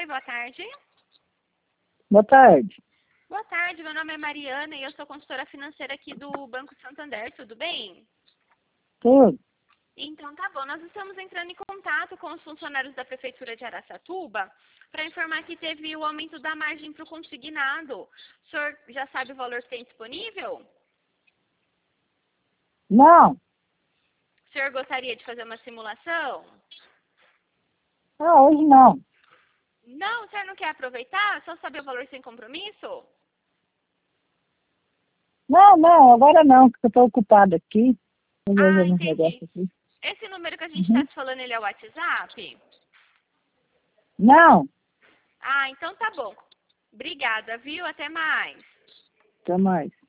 Oi, boa tarde. Boa tarde. Boa tarde, meu nome é Mariana e eu sou consultora financeira aqui do Banco Santander, tudo bem? Tudo. Então tá bom, nós estamos entrando em contato com os funcionários da Prefeitura de Araçatuba para informar que teve o aumento da margem para o consignado. O senhor já sabe o valor que tem disponível? Não. O senhor gostaria de fazer uma simulação? Hoje não. Não, o senhor não quer aproveitar? Só saber o valor sem compromisso? Não, agora não, porque eu estou ocupado aqui. Vou Ah, resolver uns entendi. negócios aqui. Esse número que a gente está te falando, ele é o WhatsApp? Não. Ah, então tá bom. Obrigada, viu? Até mais. Até mais.